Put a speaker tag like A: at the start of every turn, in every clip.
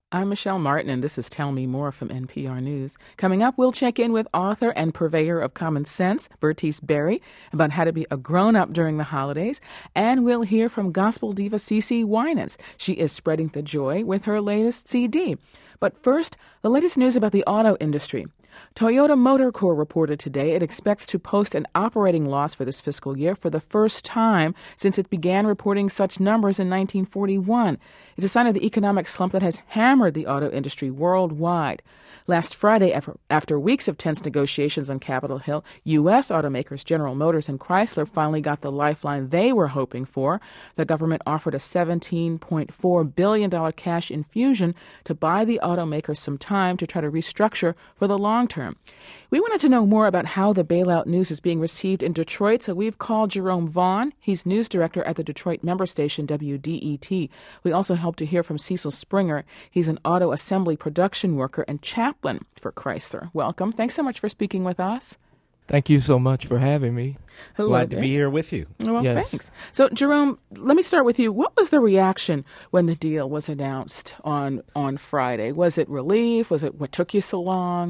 A: I'm Michelle Martin, and this is Tell Me More from NPR News. Coming up, we'll check in with author and purveyor of common sense, Bertice Berry, about how to be a grown-up during the holidays. And we'll hear from gospel diva CeCe Winans. She is spreading the joy with her latest CD. But first, the latest news about the auto industry. Toyota Motor Corps reported today it expects to post an operating loss for this fiscal year for the first time since it began reporting such numbers in 1941. It's a sign of the economic slump that has hammered the auto industry worldwide. Last Friday, after weeks of tense negotiations on Capitol Hill, U.S. automakers General Motors and Chrysler finally got the lifeline they were hoping for. The government offered a $17.4 billion cash infusion to buy the automakers some time to try to restructure for the long term. We wanted to know more about how the bailout news is being received in Detroit, so we've called Jerome Vaughn. He's news director at the Detroit member station WDET. We also hope to hear from Cecil Springer. He's an auto assembly production worker and chaplain for Chrysler. Welcome. Thanks so much for speaking with us.
B: Thank you so much for having me.
A: Hello,
C: Glad to be here with you.
A: Well,
B: Yes.
A: thanks. So, Jerome, let me start with you. What was the reaction when the deal was announced on Friday? Was it relief? Was it what took you so long?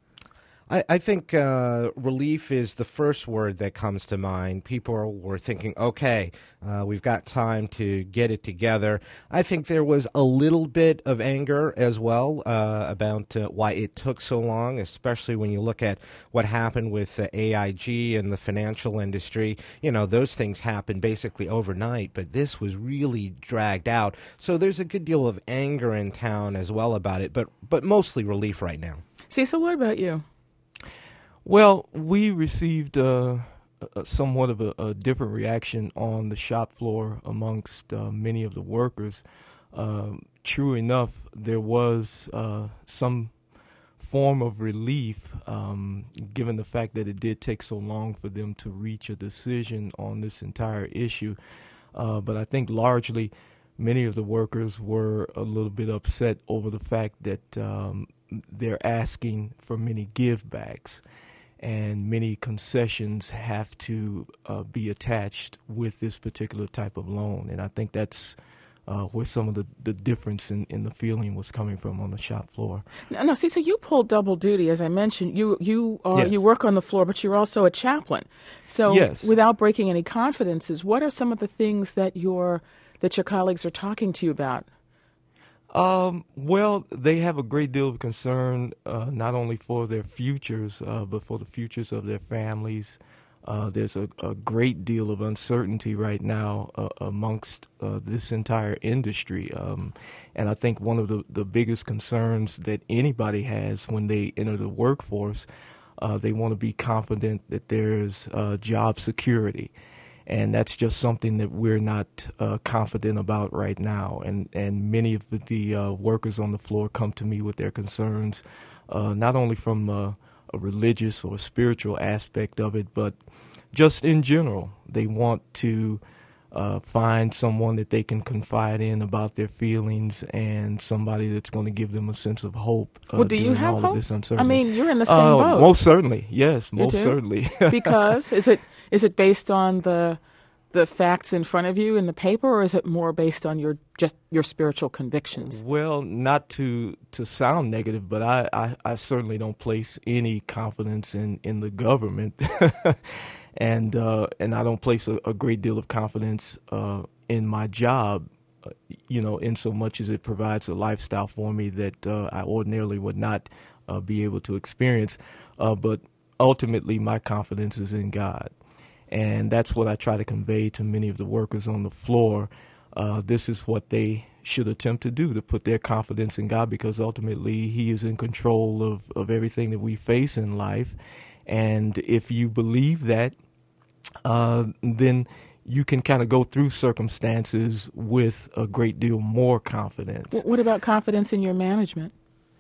C: I think relief is the first word that comes to mind. People were thinking, okay, we've got time to get it together. I think there was a little bit of anger as well about why it took so long, especially when you look at what happened with AIG and the financial industry. You know, those things happened basically overnight, but this was really dragged out. So there's a good deal of anger in town as well about it, but mostly relief right now.
A: Cecil, what about you?
B: Well, we received somewhat of a different reaction on the shop floor amongst many of the workers. True enough, there was some form of relief given the fact that it did take so long for them to reach a decision on this entire issue. But I think largely many of the workers were a little bit upset over the fact that they're asking for many givebacks. And many concessions have to be attached with this particular type of loan. And I think that's where some of the difference in the feeling was coming from on the shop floor.
A: No, see, so you pull double duty, as I mentioned. You
B: Yes.
A: you work on the floor, but you're also a chaplain. So,
B: Yes.
A: without breaking any confidences, what are some of the things that your colleagues are talking to you about?
B: Well, they have a great deal of concern, not only for their futures, but for the futures of their families. There's a great deal of uncertainty right now amongst this entire industry. And I think one of the biggest concerns that anybody has when they enter the workforce, they want to be confident that there's job security. And that's just something that we're not confident about right now. And many of the workers on the floor come to me with their concerns, not only from a religious or spiritual aspect of it, but just in general. They want to find someone that they can confide in about their feelings and somebody that's going to give them a sense of hope.
A: Well, do you
B: during
A: have
B: all
A: hope?
B: of this uncertainty.
A: I mean, you're in the same boat.
B: Most certainly, yes,
A: You
B: most
A: do?
B: certainly.
A: Because is it based on the facts in front of you in the paper, or is it more based on your spiritual convictions?
B: Well, not to sound negative, but I certainly don't place any confidence in the government, and I don't place a great deal of confidence in my job, in so much as it provides a lifestyle for me that I ordinarily would not be able to experience. But ultimately, my confidence is in God. And that's what I try to convey to many of the workers on the floor. This is what they should attempt to do, to put their confidence in God, because ultimately He is in control of everything that we face in life. And if you believe that, then you can kind of go through circumstances with a great deal more confidence.
A: What about confidence in your management?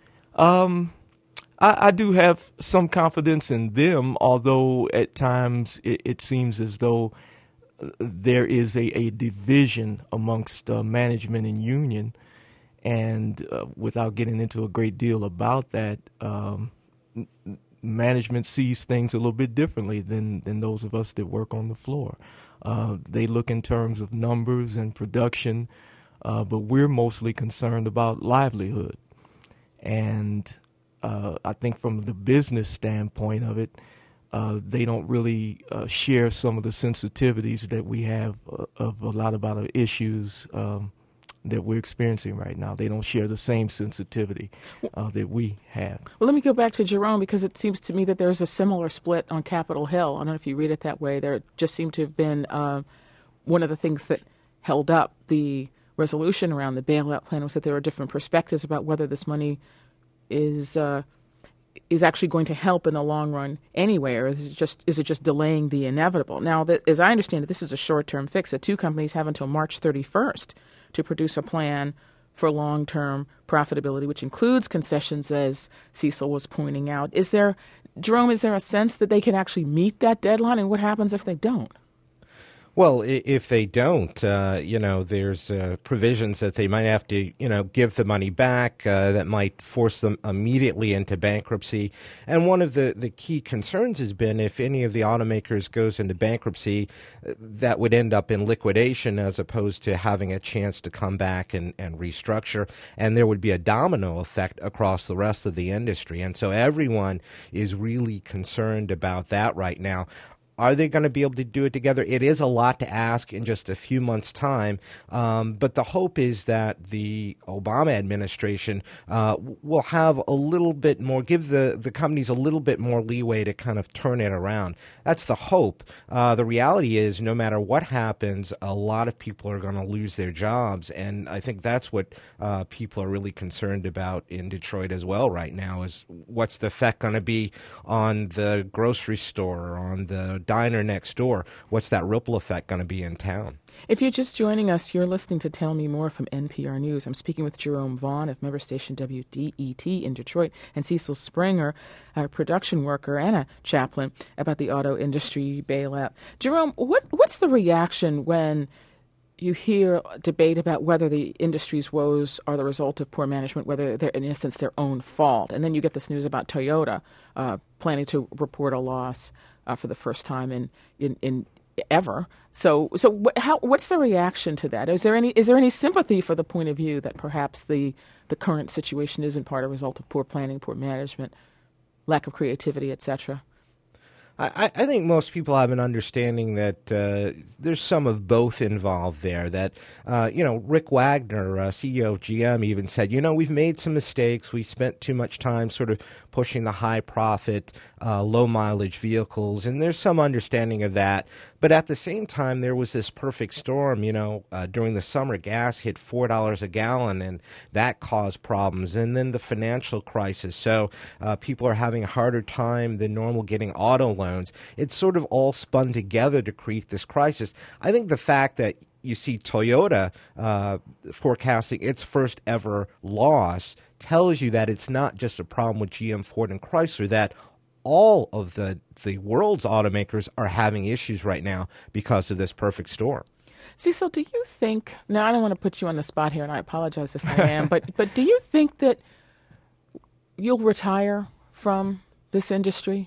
B: I do have some confidence in them, although at times it seems as though there is a division amongst management and union. And without getting into a great deal about that, management sees things a little bit differently than those of us that work on the floor. They look in terms of numbers and production, but we're mostly concerned about livelihood. And I think from the business standpoint of it, they don't really share some of the sensitivities that we have of a lot about the issues that we're experiencing right now. They don't share the same sensitivity that we have.
A: Well, let me go back to Jerome, because it seems to me that there's a similar split on Capitol Hill. I don't know if you read it that way. There just seemed to have been one of the things that held up the resolution around the bailout plan was that there are different perspectives about whether this money is actually going to help in the long run anyway, or is it just delaying the inevitable? Now, as I understand it, this is a short-term fix. The two companies have until March 31st to produce a plan for long-term profitability, which includes concessions, as Cecil was pointing out. Jerome, is there a sense that they can actually meet that deadline, and what happens if they don't?
C: Well, if they don't, there's provisions that they might have to, give the money back that might force them immediately into bankruptcy. And one of the key concerns has been if any of the automakers goes into bankruptcy, that would end up in liquidation as opposed to having a chance to come back and restructure. And there would be a domino effect across the rest of the industry. And so everyone is really concerned about that right now. Are they going to be able to do it together? It is a lot to ask in just a few months' time, but the hope is that the Obama administration will have a little bit more, give the companies a little bit more leeway to kind of turn it around. That's the hope. The reality is, no matter what happens, a lot of people are going to lose their jobs, and I think that's what people are really concerned about in Detroit as well right now, is what's the effect going to be on the grocery store, on the diner next door? What's that ripple effect going to be in town?
A: If you're just joining us, you're listening to Tell Me More from NPR News. I'm speaking with Jerome Vaughn of member station WDET in Detroit and Cecil Springer, a production worker and a chaplain, about the auto industry bailout. Jerome, what's the reaction when you hear debate about whether the industry's woes are the result of poor management, whether they're, in essence, their own fault? And then you get this news about Toyota planning to report a loss for the first time in ever. So what's the reaction to that? Is there any sympathy for the point of view that perhaps the current situation isn't part of a result of poor planning, poor management, lack of creativity, etc.?
C: I think most people have an understanding that there's some of both involved there. That, Rick Wagner, CEO of GM, even said, we've made some mistakes. We spent too much time sort of pushing the high-profit, low-mileage vehicles, and there's some understanding of that. But at the same time, there was this perfect storm. During the summer, gas hit $4 a gallon, and that caused problems. And then the financial crisis. So people are having a harder time than normal getting auto loans. It's sort of all spun together to create this crisis. I think the fact that you see Toyota forecasting its first ever loss tells you that it's not just a problem with GM, Ford, and Chrysler, that all of the world's automakers are having issues right now because of this perfect storm.
A: Cecil, do you think, now I don't want to put you on the spot here, and I apologize if I am, but do you think that you'll retire from this industry?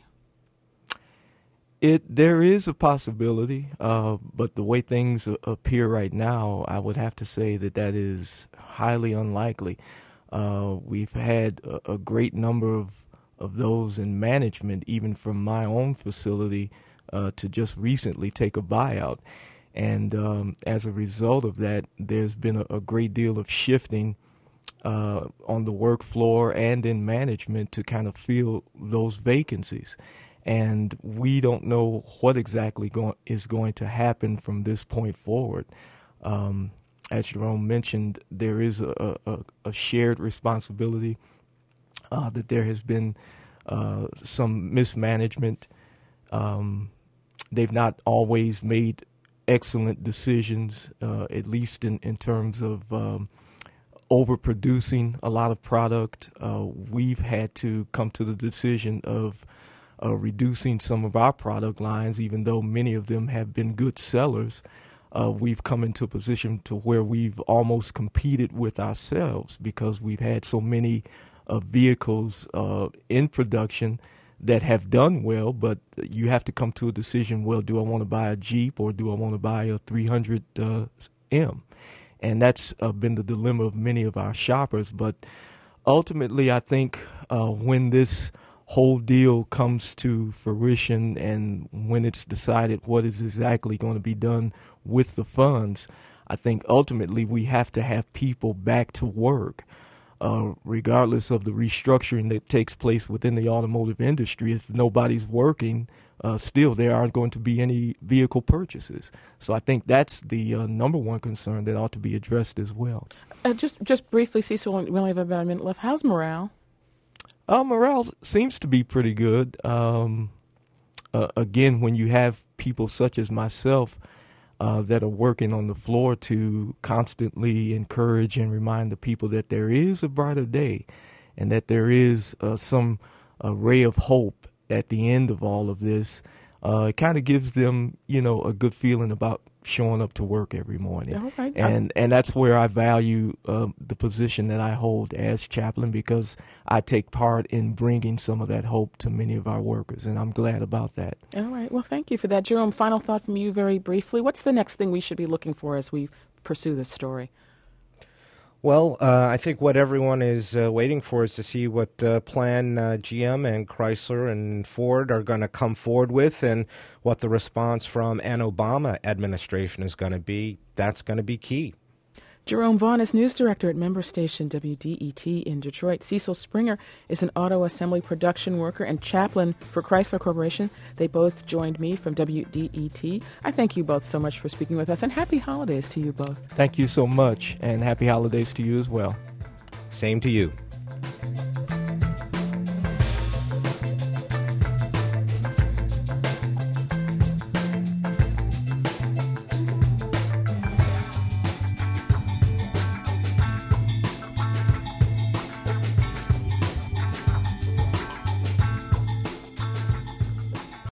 B: There is a possibility, but the way things appear right now, I would have to say that is highly unlikely. We've had a great number of those in management, even from my own facility, to just recently take a buyout. And as a result of that, there's been a great deal of shifting on the work floor and in management to kind of fill those vacancies. And we don't know what exactly is going to happen from this point forward. As Jerome mentioned, there is a shared responsibility that there has been some mismanagement. They've not always made excellent decisions, at least in terms of overproducing a lot of product. We've had to come to the decision of reducing some of our product lines, even though many of them have been good sellers. We've come into a position to where we've almost competed with ourselves because we've had so many vehicles in production that have done well, but you have to come to a decision, well, do I want to buy a Jeep or do I want to buy a 300M? And that's been the dilemma of many of our shoppers. But Ultimately, I think when this whole deal comes to fruition and when it's decided what is exactly going to be done with the funds, I think ultimately we have to have people back to work. Regardless of the restructuring that takes place within the automotive industry, if nobody's working, still there aren't going to be any vehicle purchases. So I think that's the number one concern that ought to be addressed as well.
A: Just briefly, Cecil, we only have about a minute left. How's morale?
B: Morale seems to be pretty good. Again, when you have people such as myself that are working on the floor to constantly encourage and remind the people that there is a brighter day and that there is some ray of hope at the end of all of this, it kind of gives them, a good feeling about showing up to work every morning.
A: All right.
B: And that's where I value the position that I hold as chaplain, because I take part in bringing some of that hope to many of our workers, and I'm glad about that.
A: All right. Well, thank you for that. Jerome, final thought from you very briefly. What's the next thing we should be looking for as we pursue this story?
C: Well, I think what everyone is waiting for is to see what plan GM and Chrysler and Ford are going to come forward with, and what the response from an Obama administration is going to be. That's going to be key.
A: Jerome Vaughn is news director at member station WDET in Detroit. Cecil Springer is an auto assembly production worker and chaplain for Chrysler Corporation. They both joined me from WDET. I thank you both so much for speaking with us, and happy holidays to you both.
B: Thank you so much, and happy holidays to you as well.
C: Same to you.